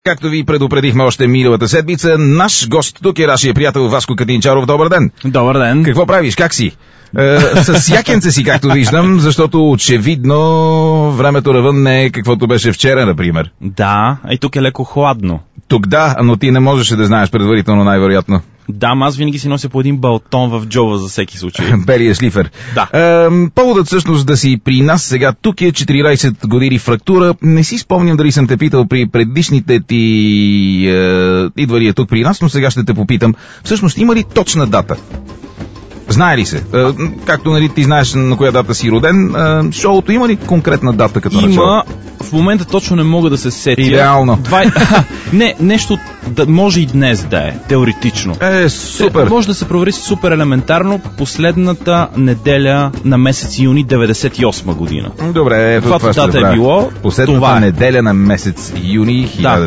както ви предупредихме още миналата седмица, наш гост тук е нашия приятел Васко Катинчаров. Добър ден! Добър ден! Какво правиш? Как си? С якенце си, както виждам, защото очевидно времето навън не е каквото беше вчера, например. Да, и тук е леко хладно. Тук да, но ти не можеш да знаеш предварително, най-вероятно. Да, аз винаги си нося по един балтон в джоба за всеки случай. Белия шлифер. Да. Поводът всъщност да си при нас сега тук е 14 години фрактура. Не си спомням дали съм те питал при предишните ти идвания тук при нас, но сега ще те попитам. Всъщност има ли точна дата? Знае ли се? Както нали, ти знаеш на коя дата си роден, шоуто има ли конкретна дата като начало? Има. В момента точно не мога да се сетя. Идеално. Не, нещо да може и днес да е, теоретично. Супер. Може да се провери супер елементарно последната неделя на месец юни 98 година. Добре, ето това ще дата е било. Последната неделя на месец юни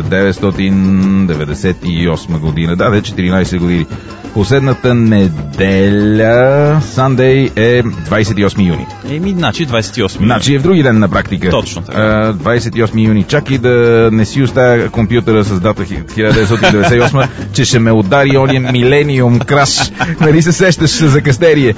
1998 година. Да, 14 години. Последната неделя, Sunday, е 28 юни. Значи 28 юни. Значи е в други ден на практика. Точно така. 28 юни. Чакай да не си оставя компютъра с дата 1998, че ще ме удари ония милениум краш. Нали се сещаш за кастерие.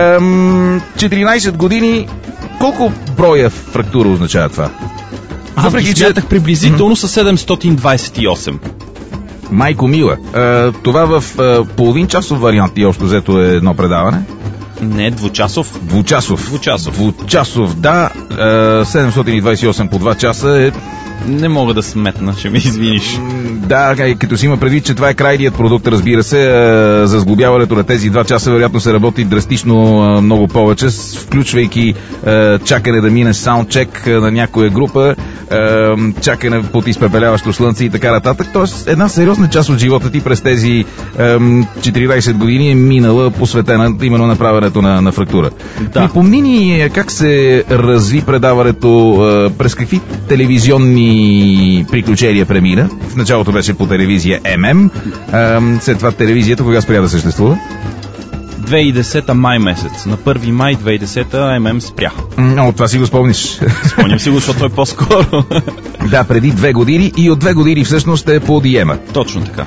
14 години. Колко броя фрактура означава това? Въпреки че смятах приблизително с 728. Майко мила, това в половин часов вариант и общо взето е едно предаване? Не, двучасов. Двучасов, да. 728 по 2 часа е... Не мога да сметна, ще ми извиниш. Да, като си има предвид, че това е крайният продукт, разбира се, за сглобяването на тези 2 часа вероятно се работи драстично много повече, включвайки чакане да мине саундчек на някоя група, чакане под изпепеляващо слънце и така нататък. Тоест една сериозна част от живота ти през тези 14 години е минала посветена именно на правенето на фрактура. Да. Помни ни как се разви предаването, през какви телевизионни приключения премина. В началото беше по телевизия ММ. След това телевизията кога спря да съществува? 2010 май месец. На 1 май 2010 ММ спря. От това си го спомниш. Спомням си го, защото е по-скоро. Да, преди 2 години и от 2 години всъщност е по Диема. Точно така.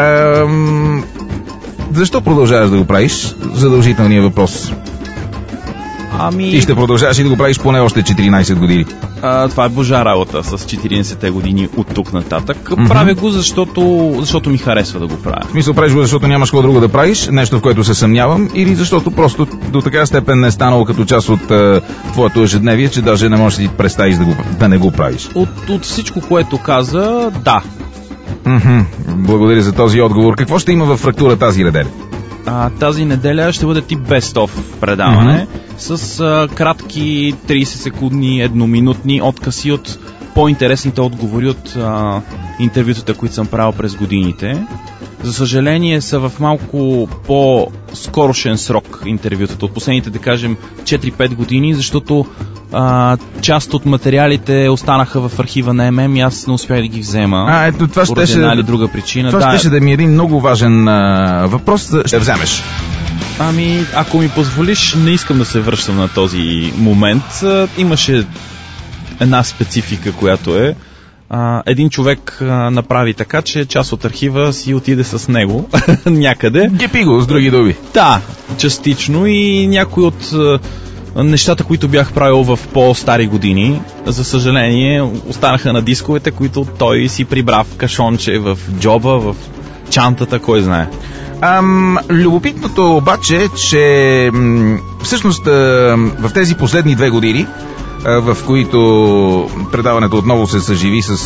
Защо продължаваш да го правиш? Задължителният въпрос. Ти ще продължаваш и да го правиш поне още 14 години. Това е божа работа с 40-те години от тук нататък. Правя го, защото ми харесва да го правя. В смисъл, правиш го, защото нямаш какво друго да правиш, нещо в което се съмнявам, или защото просто до така степен не е станало като част от твоето ежедневие, че даже не можеш да ти представиш да не го правиш? От всичко, което каза, да. Благодаря за този отговор. Какво ще има във фрактура тази неделя? Тази неделя ще бъде тип best-of предаване с кратки 30-секундни, едноминутни откъси от по-интересните отговори от интервютата, които съм правил през годините. За съжаление са в малко по-скорошен срок интервютата, от последните, да кажем, 4-5 години, защото част от материалите останаха в архива на ММ и аз не успях да ги взема. Ето това поради една или друга причина. Това щеше да ми е един много важен въпрос. Ще вземеш. Ако ми позволиш, не искам да се връщам на този момент. Имаше една специфика, която е един човек направи така, че част от архива си отиде с него някъде. Гепи го, с други думи. Да, частично, и някои от нещата, които бях правил в по-стари години, за съжаление, останаха на дисковете, които той си прибра в кашонче, в джоба, в чантата, кой знае. Любопитното обаче е, че всъщност в тези последни 2 години, в които предаването отново се съживи с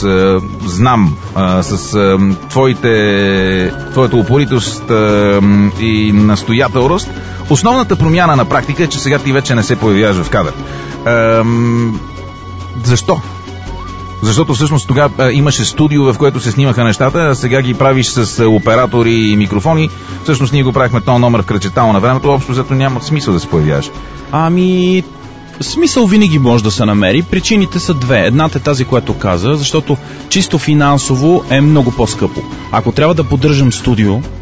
твоята упоритост и настоятелност, основната промяна на практика е, че сега ти вече не се появяваш в кадър. Защо? Защото всъщност тогава имаше студио, в което се снимаха нещата, а сега ги правиш с оператори и микрофони. Всъщност ние го правихме този номер в кръчетало на времето, общо зато няма смисъл да се появяваш. Смисъл винаги може да се намери. Причините са 2. Едната е тази, която каза, защото чисто финансово е много по-скъпо. Ако трябва да поддържам студио,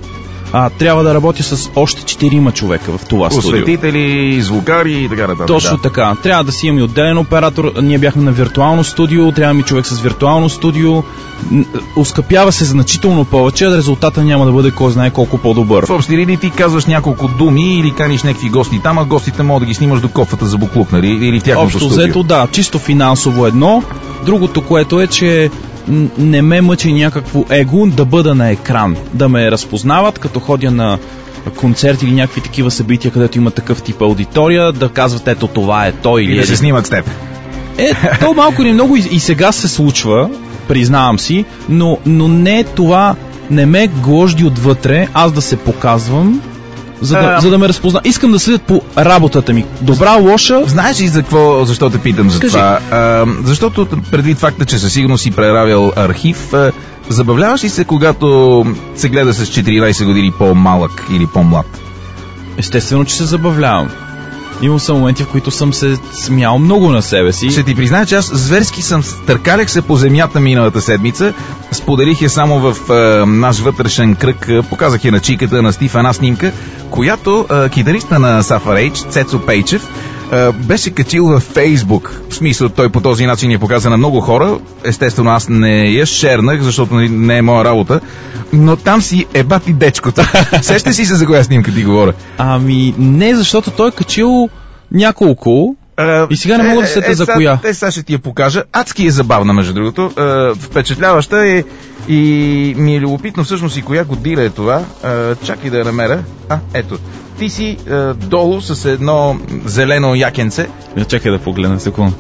трябва да работя с още 4 човека в това студио. Осветители, звукари и така нататък. Точно така. Трябва да си имам и отделен оператор. Ние бяхме на виртуално студио, трябва ми човек с виртуално студио. Оскъпява се значително повече, а резултата няма да бъде кой знае колко по-добър. В общи линии ти казваш няколко думи или каниш някакви гости там, а гостите могат да ги снимаш до кофата за буклук, нали? Или в тяхното студио. Общо взето, да, чисто финансово едно. Другото, което е, че не ме мъчи някакво его да бъда на екран, да ме разпознават, като ходя на концерти или някакви такива събития, където има такъв тип аудитория, да казват, ето това е той или да се снимат с теб. То малко или много и сега се случва, признавам си, но не това, не ме гложди отвътре, аз да се показвам, за да ме разпозна. Искам да следят по работата ми. Добра, лоша. Знаеш ли защо те питам за това? Защото предвид факта, че със сигурност си преравял архив, забавляваш ли се, когато се гледа с 14 години по-малък или по-млад? Естествено, че се забавлявам. Имал съм моменти, в които съм се смял много на себе си. Ще ти призная, че аз зверски съм търкалях се по земята миналата седмица. Споделих я само в наш вътрешен кръг. Показах я на чиката на Стив една снимка, която китариста на Safari Rage, Цецо Пейчев, беше качил във Фейсбук. В смисъл, той по този начин я показа на много хора. Естествено, аз не я шернах, защото не е моя работа. Но там си бати дечкото. Сещаш си се за коя снимка ти говоря? Ами не, защото той е качил няколко и сега не мога да сета за коя. Сега ще ти я покажа. Адски е забавна, между другото. Впечатляваща е и ми е любопитно всъщност и коя година е това. Чакай да я намеря. Ето. Ти си долу с едно зелено якенце. Чакай да погледна секунда.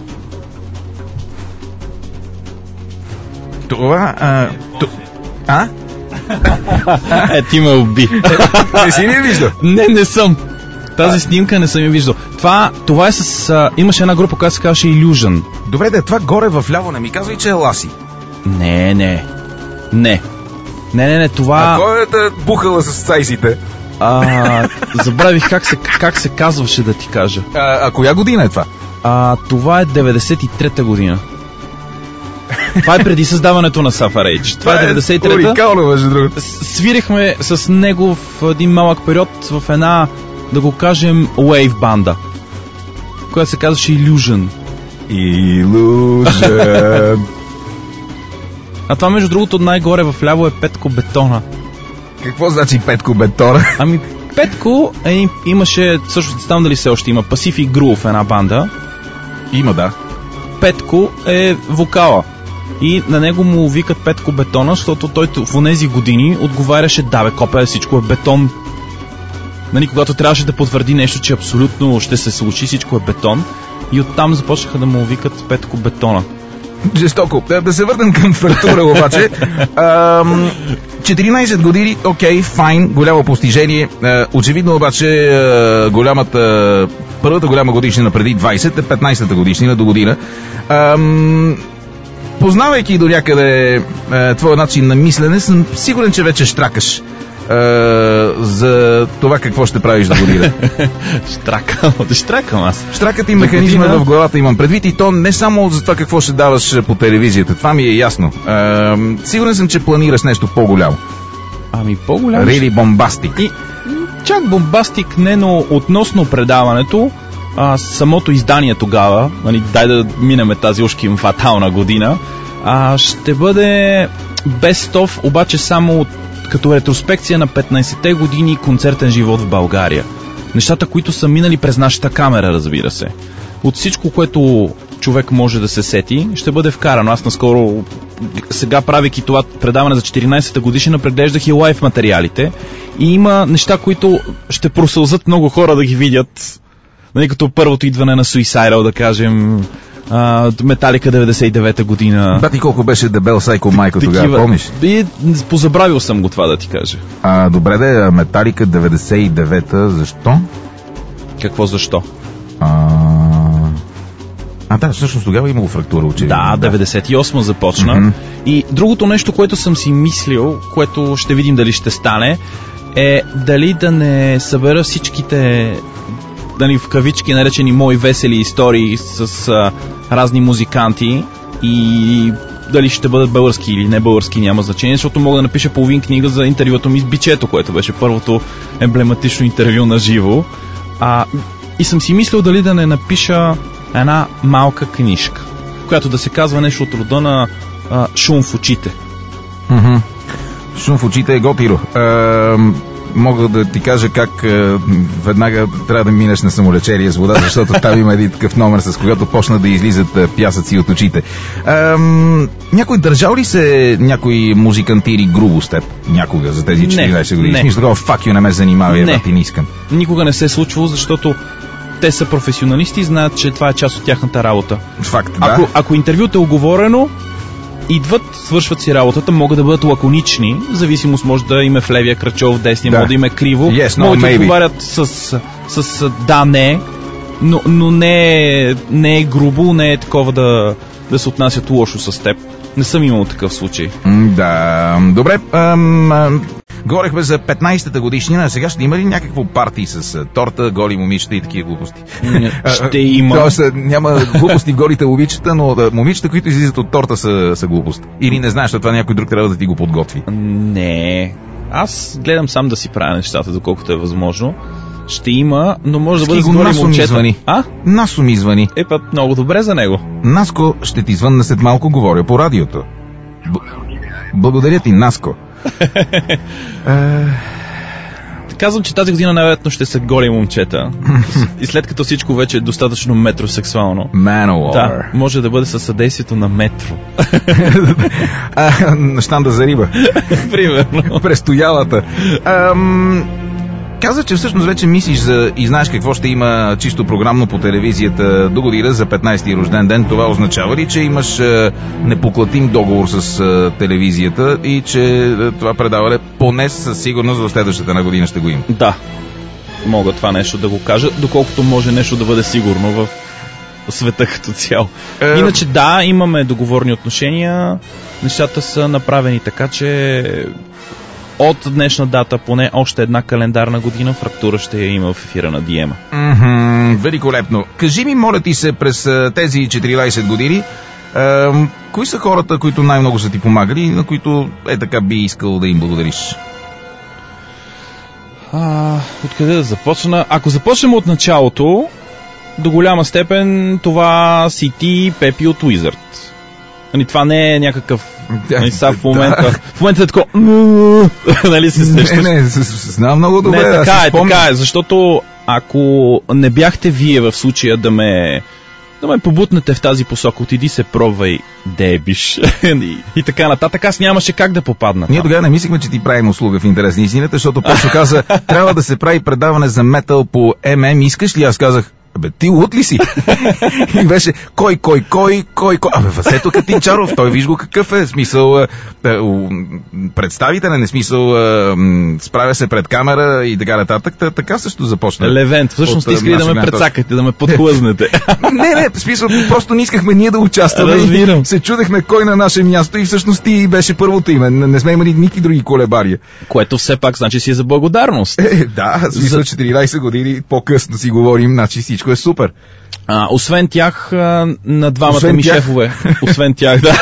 Това... Ти ме уби. Не си ли я виждал? Не съм. Тази снимка не съм я виждал. Това е с... имаше една група, която се казваше Illusion. Добре, това горе в ляво не ми казвай, че е Ласи. Не, това... А кой е бухала с сайзите? Забравих как се казваше, да ти кажа. Коя година е това? Това е 93-та година. Това е преди създаването на Safari Rage. Това е 93-та. Уникално, между другото. Свирихме с него в един малък период в една, да го кажем, wave банда, която се казваше Illusion. А това, между другото, най-горе в ляво е Петко Бетона. Какво значи Петко Бетона? Ами Петко имаше, всъщност не знам дали все още има, Pacific Groove, една банда. Има, да. Петко е вокала. И на него му викат Петко Бетона, защото той в тези години отговаряше, копе, всичко е бетон. Нали, когато трябваше да потвърди нещо, че абсолютно ще се случи, всичко е бетон. И оттам започнаха да му викат Петко Бетона. Жестоко. Да се върнем към фрактура обаче. 14 години, окей, файн, голямо постижение. Очевидно обаче първата голяма годишнина преди 20 е 15-та годишнина до година. Познавайки до някъде твоя начин на мислене, съм сигурен, че вече штракаш за това какво ще правиш до година. Штракам аз. Штракът и механизма в главата имам предвид, и то не само за това какво ще даваш по телевизията. Това ми е ясно. Сигурен съм, че планираш нещо по-голямо. Ами по-голямо? Really бомбастик. Чак бомбастик не, но относно предаването, самото издание тогава, дай да минеме тази ушким фатална година, ще бъде best of, обаче само като ретроспекция на 15-те години концертен живот в България. Нещата, които са минали през нашата камера, разбира се. От всичко, което човек може да се сети, ще бъде вкарано. Аз наскоро, сега правейки това предаване за 14-та годишнина, преглеждах и лайв материалите и има неща, които ще просълзат много хора да ги видят. Като първото идване на Suicidal, да кажем, Металика 99-та година. Бати колко беше дебел Сайко Майко тогава, помниш? Позабравил съм го това да ти кажа. Добре де, Металика 99-та, защо? Какво защо? Да, всъщност тогава имало фрактура, очевидно. Да, 98 започна. Mm-hmm. И другото нещо, което съм си мислил, което ще видим дали ще стане, е дали да не събера всичките, в кавички наречени мои весели истории с разни музиканти и дали ще бъдат български или не български, няма значение, защото мога да напиша половин книга за интервюто ми с Бичето, което беше първото емблематично интервю на живо. И съм си мислил дали да не напиша една малка книжка, която да се казва нещо от рода на Шум в очите. Шум в очите е готино. Мога да ти кажа как веднага трябва да минеш на самолечение с вода, защото там има един такъв номер, с когато почна да излизат пясъци от очите. Някой държал ли се някой музикантири грубо с теб някога за тези 14 години? Не. Смисъл такова, fuck you, не ме занимава, да ти не искам. Никога не се е случвало, защото те са професионалисти и знаят, че това е част от тяхната работа. Факт, да. Ако интервюто е оговорено, идват, свършват си работата, могат да бъдат лаконични, в зависимост може да им е в левия кръчол, в десния, може да им е криво, могат да отговарят с да, не, но не е грубо, не е такова да се отнасят лошо с теб. Не съм имал такъв случай. Да, добре. Говорихме за 15-та годишнина, а сега ще има ли някакво парти с торта, голи момичета и такива глупости? Ще има. Тоест няма глупости в голите момичета, но момичета, които излизат от торта са глупости. Или не знаеш, че това някой друг трябва да ти го подготви? Не. Аз гледам сам да си правя нещата, доколкото е възможно. Ще има, но може да бъде с голи момчета. Насо ми звъни. Много добре за него. Наско, ще ти звънна след малко, говоря по радиото. Благодаря ти, Наско. Казвам, че тази година най-вероятно ще са голи момчета. И след като всичко вече е достатъчно метросексуално. Да, може да бъде със съдействието на метро. На щанда за риба. Примерно. Престоялата. Каза, че всъщност вече мислиш и знаеш какво ще има чисто програмно по телевизията до година за 15-ти рожден ден. Това означава ли, че имаш непоклатим договор с телевизията и че това предаване поне със сигурност в следващата на година ще го има? Да, мога това нещо да го кажа, доколкото може нещо да бъде сигурно в света като цяло. Иначе да, имаме договорни отношения, нещата са направени така, че от днешна дата поне още една календарна година фрактура ще я има в ефира на Диема. Великолепно. Кажи ми, моля ти се, през тези 14 години, кои са хората, които най-много са ти помагали и на които така би искал да им благодариш? Откъде да започна? Ако започнем от началото, до голяма степен това си ти, Пепи от Wizard. Това не е някакъв... в момента е такова... Нали се сещаш? Не, знам много добре. Не, така е, защото ако не бяхте вие в случая да ме побутнете в тази посока, отиди се пробвай, дебиш и така нататък, аз нямаше как да попадна. Ние тогава не мислихме, че ти правим услуга в интерес на истината, защото Пешо каза, трябва да се прави предаване за метал по ММ, искаш ли? Аз казах, ти луд ли си? И беше кой? Васето Катинчаров, той виж го какъв е, смисъл представителен е, смисъл справя се пред камера и така нататък. Така също започна. Левент, всъщност искали да ме прецакате, да ме подхлъзнете. Не, в смисъл, просто не искахме ние да участваме. Разбирам. Се чудехме кой на наше място и всъщност ти беше първото име. Не сме имали никакви други колебария. Което все пак значи си е за благодарност. Да, смисъл 14 години по-късно си говорим, значи всичко е супер. Освен тях, на двамата ми шефове. Освен тях, да.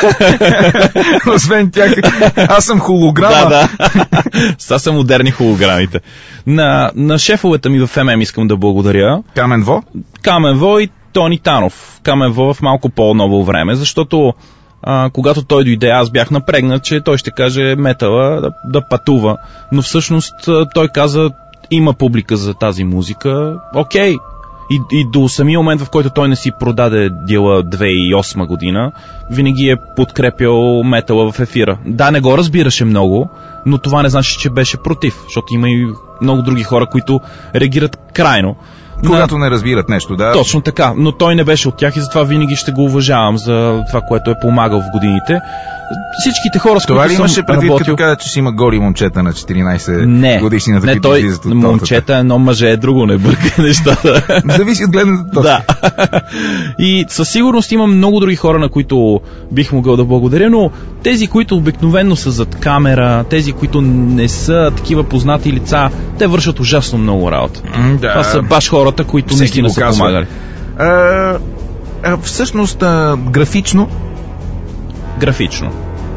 Освен тях, аз съм холограма. Да. Са са модерни холограмите. На шефовете ми в ММ искам да благодаря. Камен Во и Тони Танов. Камен Во в малко по-ново време, защото когато той дойде, аз бях напрегнат, че той ще каже метала да пътува. Но всъщност той каза, има публика за тази музика. Окей. И до самия момент, в който той не си продаде дела 2008 година, винаги е подкрепял метала в ефира. Да, не го разбираше много, но това не значи, че беше против, защото има и много други хора, които реагират крайно. Когато не разбират нещо, да. Точно така, но той не беше от тях и затова винаги ще го уважавам за това, което е помагал в годините. Всичките хора, с които съм работил... Това ли имаше предвид, като каза, че си има голи момчета на 14 годишнината? Не, той момчета, едно мъже е друго, не бърка нещата. Зависи от гледната точка. Да. И със сигурност има много други хора, на които бих могъл да благодаря, но тези, които обикновено са зад камера, тези, които не са такива познати лица, те вършат ужасно много работа. Да. Това са баш хората, които наистина са помагали. Всъщност, графично Графично.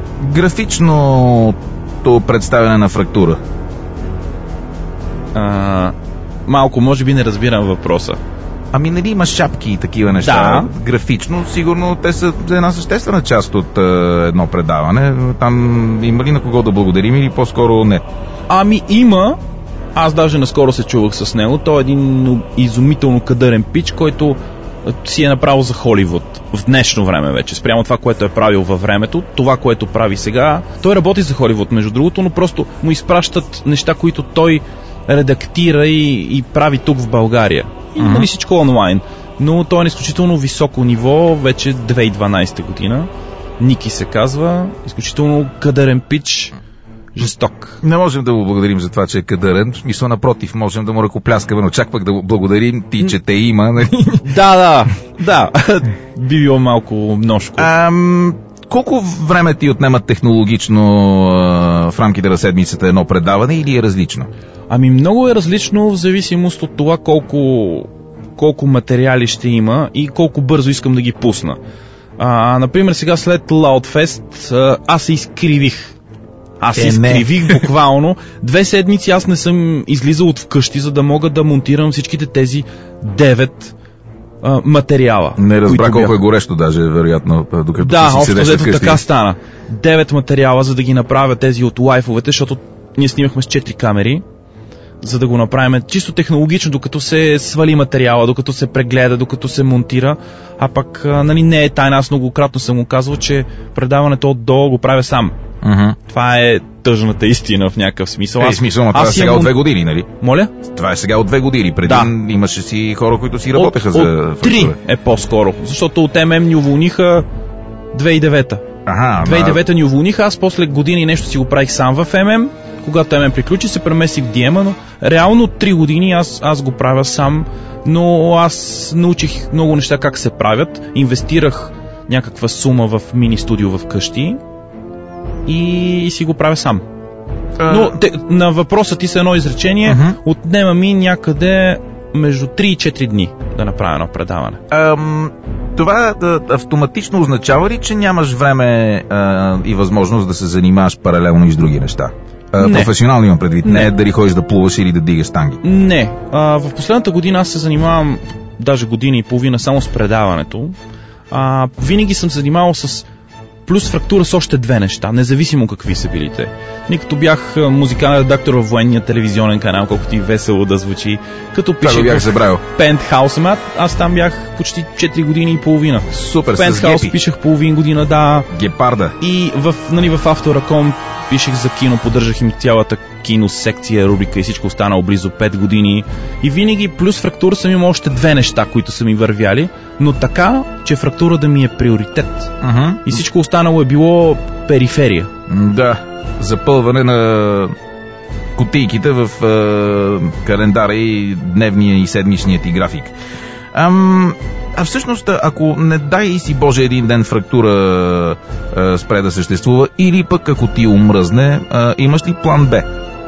Графичното представяне на фрактура. Малко, може би не разбирам въпроса. Ами нали има шапки и такива неща? Да. Графично, сигурно те са една съществена част от едно предаване. Там има ли на кого да благодарим или по-скоро не? Ами има. Аз даже наскоро се чувах с него. Той е един изумително кадърен пич, който си е направил за Холивуд в днешно време вече. Спрямо това, което е правил във времето, това, което прави сега. Той работи за Холивуд, между другото, но просто му изпращат неща, които той редактира и прави тук в България. И нали всичко онлайн. Но той е на изключително високо ниво, вече 2012 година. Ники се казва, изключително кадърен пич, жесток. Не можем да му благодарим за това, че е кадърен. В смисъл, напротив, можем да му ръкопляскаме, но чак пък да благодарим ти, че те има. Нали? Да. Би било малко множко. Колко време ти отнемат технологично в рамките на седмицата едно предаване или е различно? Ами много е различно в зависимост от това колко материали ще има и колко бързо искам да ги пусна. Например, сега след Loudfest аз се изкривих. Изкривих буквално. 2 седмици аз не съм излизал от вкъщи, за да мога да монтирам всичките тези 9 материала. Не разбра колко е горещо даже, вероятно, докато си седеш вкъщи. Така стана. 9 материала, за да ги направя тези от лайфовете, защото ние снимахме с 4 камери, за да го направим чисто технологично, докато се свали материала, докато се прегледа, докато се монтира. А пък нали, не е тайна, аз многократно съм му казвал, че предаването отдолу го правя сам. Това е тъжната истина в някакъв смисъл. Смисъл, но това е сега от 2 години, нали? Моля? Това е сега от 2 години. Преди имаше си хора, които си работеха за от 3 е по-скоро, защото от ММ ни уволниха 2009-та. 2009-та ни уволниха, аз после години нещо си го правих сам в ММ. Когато ММ приключи, се преместих в DM, но реално 3 години аз го правя сам, но аз научих много неща как се правят. Инвестирах някаква сума в мини студио в къщи и си го правя сам. Но на въпроса ти са едно изречение, отнема ми някъде между 3 и 4 дни да направя едно предаване. Това автоматично означава ли, че нямаш време и възможност да се занимаваш паралелно и с други неща? Професионално имам предвид, не дали ходиш да плуваш или да дигаш танги. Не. В последната година аз се занимавам даже година и половина само с предаването. Винаги съм се занимавал с плюс фрактура с още 2 неща, независимо какви са били те. Ние като бях музикален редактор във военния телевизионен канал, колкото и весело да звучи, като пишех в Пентхаус, аз там бях почти 4 години и половина. Супер, в Пентхаус пишех половин година, да. Гепарда. И в Автораком пишех за кино, поддържах им цялата киносекция, рубрика и всичко останало близо 5 години. И винаги плюс фрактура съм имал още 2 неща, които са ми вървяли, но така, че фрактура да ми е приоритет. И всичко останало е било периферия. Да, запълване на кутийките в календара и дневния и седмичния ти график. А всъщност, ако не дай и си Боже един ден фрактура спре да съществува, или пък ако ти умръзне, имаш ли план Б?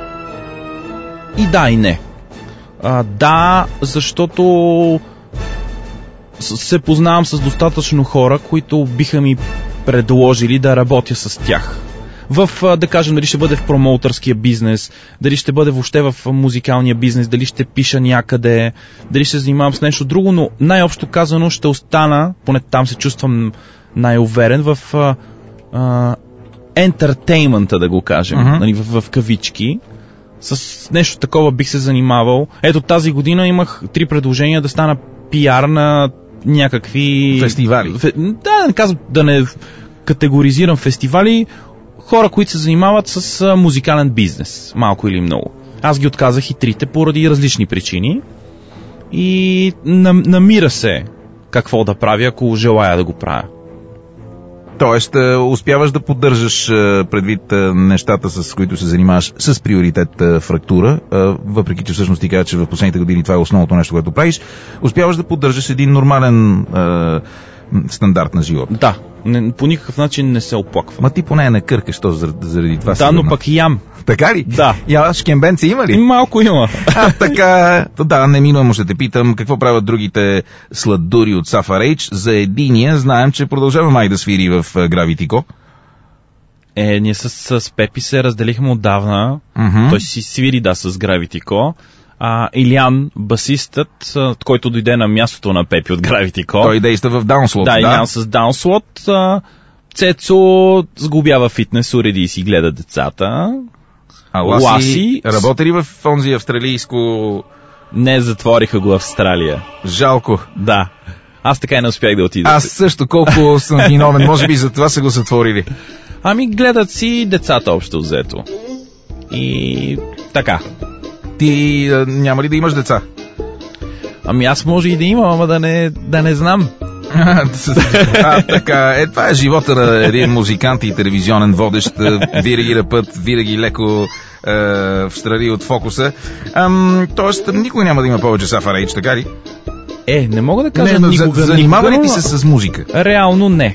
И да, и не. Да, защото се познавам с достатъчно хора, които биха ми предложили да работя с тях. Да кажем, дали ще бъде в промоутърския бизнес, дали ще бъде въобще в музикалния бизнес, дали ще пиша някъде, дали ще се занимавам с нещо друго, но най-общо казано ще остана, поне там се чувствам най-уверен, в ентертеймента, да го кажем, нали, в кавички. С нещо такова бих се занимавал. Ето тази година имах 3 предложения да стана пиар на някакви фестивали. Да не категоризирам фестивали, хора, които се занимават с музикален бизнес, малко или много. Аз ги отказах и 3 поради различни причини и намира се какво да правя, ако желая да го правя. Тоест, успяваш да поддържаш предвид нещата, с които се занимаваш с приоритет фрактура, въпреки че всъщност ти кажа, че в последните години това е основното нещо, което правиш, успяваш да поддържаш един нормален стандарт на живот. Да, по никакъв начин не се оплаквам. Ма ти поне не къркаш то заради това. Да, но пък ям. Така ли? Да. Шкембенци има ли? Малко има. Така, да, неминуемо ще те питам какво правят другите сладури от Safari Rage. За единия знаем, че продължава май да свири в Gravity Co. Ние с Пепи се разделихме отдавна. Той си свири, с Gravity Co. Илиан, басистът, който дойде на мястото на Пепи от Gravity Co. Той действа в Downslot. Да, Илиан с Downslot. Цецо сглобява фитнес, уреди и си гледа децата. Ласи работи ли в онзи австралийско... Не, затвориха го в Австралия. Жалко. Да. Аз така и не успях да отида. Аз също, колко съм виновен. Може би за това са го затворили. Гледат си децата общо взето. И така. Ти няма ли да имаш деца? Аз може и да имам, ама да не знам. Така. Това е живота на един музикант и телевизионен водещ. Винаги на път, винаги леко встрани от фокуса. Тоест, никой няма да има повече Сафа Рейдж, така ли? Не мога да кажа никога. Занимава ли ти се с музика? Реално не.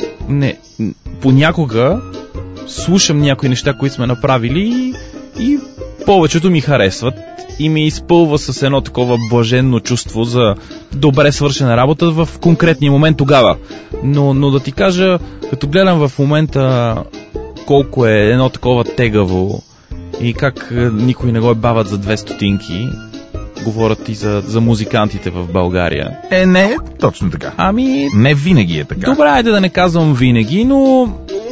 Понякога слушам някои неща, които сме направили и повечето ми харесват и ми изпълва с едно такова блаженно чувство за добре свършена работа в конкретния момент тогава. Но да ти кажа, като гледам в момента колко е едно такова тегаво и как никой не го бават за 2 стотинки, говорят и за музикантите в България. Не, точно така. Не винаги е така. Добре, айде да не казвам винаги, но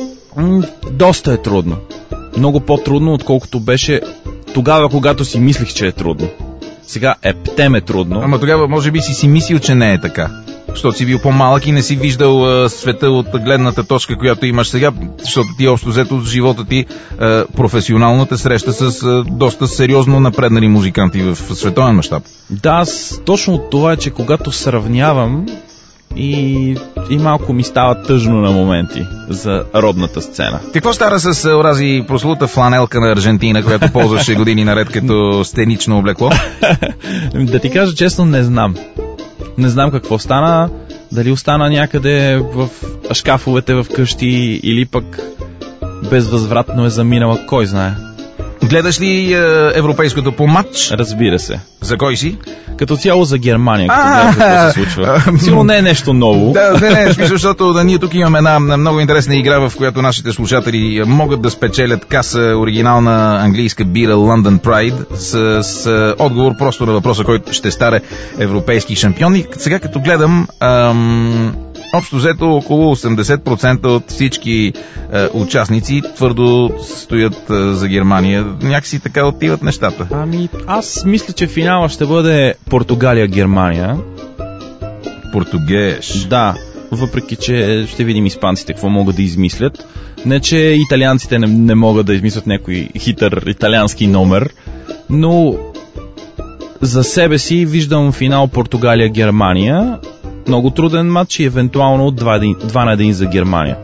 доста е трудно. Много по-трудно, отколкото беше тогава, когато си мислих, че е трудно. Сега ептем е трудно. Ама тогава може би си мислил, че не е така. Защото си бил по-малък и не си виждал света от гледната точка, която имаш сега, защото ти общо взето в живота ти професионално те среща с доста сериозно напреднали музиканти в световен мащаб. Да, точно това е, че когато сравнявам и малко ми става тъжно на моменти за родната сцена. Какво стара с онази прословута фланелка на Аржентина, която ползваше години наред като сценично облекло? Да ти кажа честно, не знам. Не знам какво стана, дали остана някъде в шкафовете в къщи или пък безвъзвратно е заминала, кой знае. Гледаш ли европейското по матч? Разбира се. За кой си? Като цяло за Германия, като гледам какво се случва. Сигурно не е нещо ново. Не, защото ние тук имаме една много интересна игра, в която нашите слушатели могат да спечелят каса оригинална английска бира London Pride с отговор просто на въпроса, който ще стане европейски шампион. И сега като гледам... Общо взето около 80% от всички участници твърдо стоят за Германия. Някакси така отиват нещата. Аз мисля, че финала ще бъде Португалия-Германия. Португеш. Да, въпреки че ще видим испанците какво могат да измислят. Не, че италианците не могат да измислят някой хитър италиански номер, но за себе си виждам финал Португалия-Германия. Много труден матч и евентуално 2 на 1 за Германия.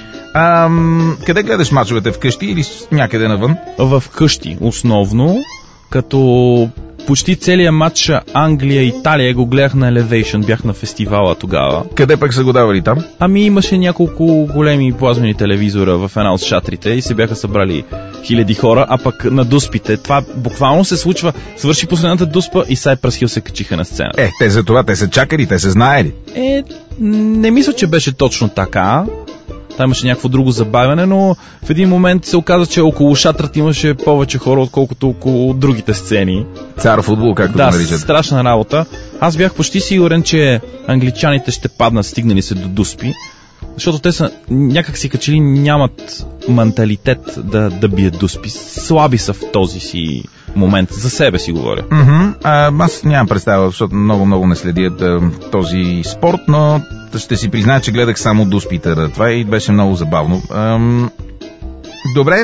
Къде гледаш мачовете? Вкъщи или някъде навън? В къщи основно, като почти целият матч Англия-Италия го гледах на Elevation, бях на фестивала тогава. Къде пък са го давали там? Имаше няколко големи плазмени телевизора в една от шатрите и се бяха събрали хиляди хора, а пък на дуспите. Това буквално се случва, свърши последната дуспа и Cypress Hill се качиха на сцена. Те за това, те са чакали, те са знаели. Не мисля, че беше точно така. Там имаше някакво друго забавяне, но в един момент се оказа, че около шатрата имаше повече хора, отколкото около другите сцени. Цар футбол, както го наричат. Да, страшна работа. Аз бях почти сигурен, че англичаните ще паднат, стигнали се до дуспи, защото те са някак си качели, нямат менталитет да бият дуспи. Слаби са в този си момент. За себе си говоря. Аз нямам представа, защото много не следят този спорт, но ще си призная, че гледах само дуспите. Това и беше много забавно. Добре,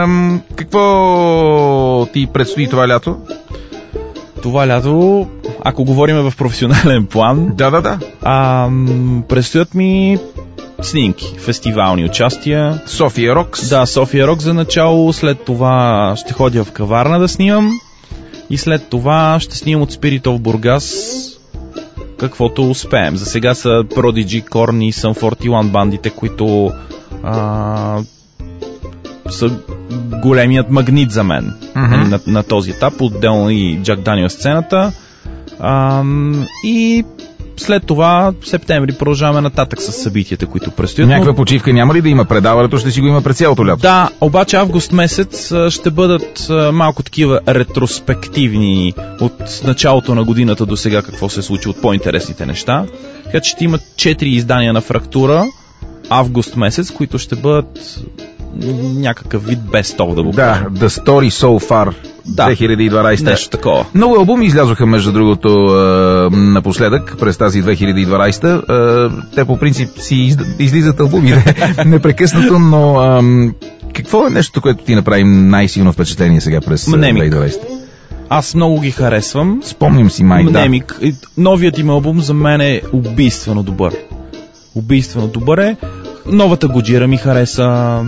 какво ти предстои това лято? Това лято, ако говорим в професионален план... Да. Предстоят ми снимки, фестивални участия. София Рокс? Да, София Рокс за начало, след това ще ходя в каварна да снимам и след това ще снимам от Спиритов Бургас каквото успеем. За сега са Prodigy, Korn и Sum 41 бандите, които са големият магнит за мен на този етап, отделно и Джак Даниел сцената. И след това в септември продължаваме нататък с събитията, които предстоят. Някаква почивка няма ли да има? Предаването ще си го има през цялото лято. Да, обаче август месец ще бъдат малко такива ретроспективни от началото на годината до сега какво се случи от по-интересните неща. Така че ще има 4 издания на Фрактура август месец, които ще бъдат някакъв вид best-of, да го кажем. Да, The Story So Far, да, 2012. Нещо такова. Много албуми излязоха, между другото, напоследък, през тази 2012. Те по принцип си излизат албуми непрекъснато, но какво е нещо, което ти направи най-силно впечатление сега през 2012? Аз много ги харесвам. Спомням си, май, Мнемик. Да. Новият им албум за мен е убийствено добър. Убийствено добър е. Новата Годжира ми хареса.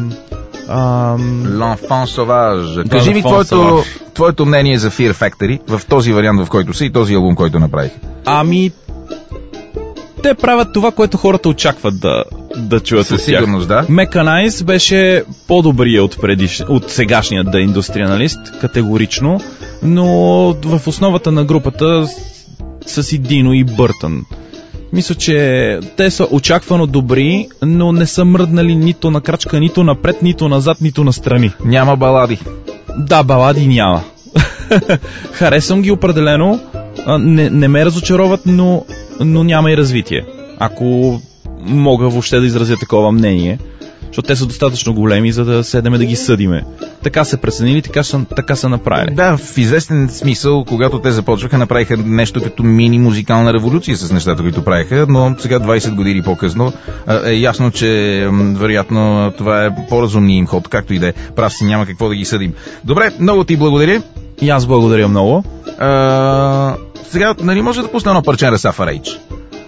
L'Enfant Sauvage. Кажи ми твоето мнение за Fear Factory в този вариант, в който са, и този албум, който направиха. Те правят това, което хората очакват да чуят от тях. Със сигурност, да. Mechanized беше по-добрия от сегашния The Industrialist, категорично, но в основата на групата са си Дино и Бъртън. Мисля, че те са очаквано добри, но не са мръднали нито на крачка, нито напред, нито назад, нито настрани. Няма балади. Да, балади няма. Харесвам ги определено, не ме разочароват, но няма и развитие. Ако мога въобще да изразя такова мнение, защото те са достатъчно големи, за да седеме да ги съдиме. Така се преценили, така са направили. Да, в известен смисъл, когато те започваха, направиха нещо като мини музикална революция с нещата, които правиха, но сега 20 години по-късно е ясно, че вероятно това е по-разумният им ход, както и да е. Прав си, няма какво да ги съдим. Добре, много ти благодаря. И аз благодаря много. Сега, нали може да пусна едно парче на Sapphire Age?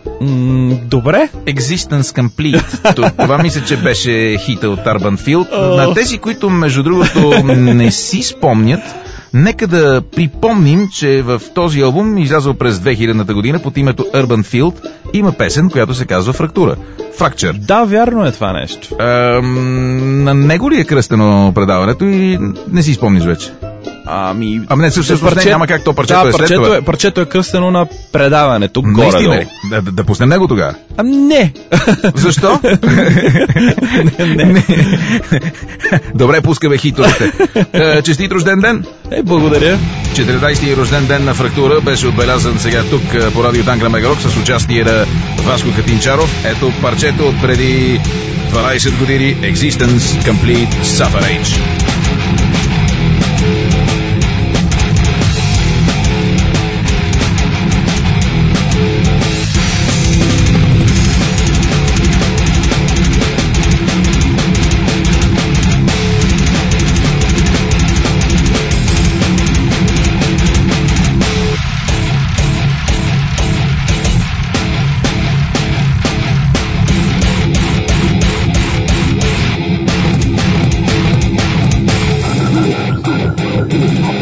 Добре. Existence Complete. Това мисля, че беше хита от Urban Field. На тези, които между другото не си спомнят, нека да припомним, че в този албум, излязъл през 2000-та година под името Urban Field, има песен, която се казва Фрактура. Fracture. Да, вярно е това нещо. На него ли е кръстено предаването и не си спомниш вече? Не, всъщност няма как то парчето е след това. Парчето е кръстено на предаването. Наистина ли? Да пуснем него тогава? Не. Защо? Не. Добре, пускаме хитовете. Честит рожден ден! Благодаря. 14-ти рожден ден на Фрактура беше отбелязан сега тук по радио Тангра Мегарок с участие на Васко Катинчаров. Ето парчето от преди 12 години Existence Complete Sapphire Age.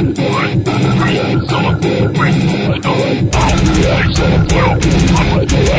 I don't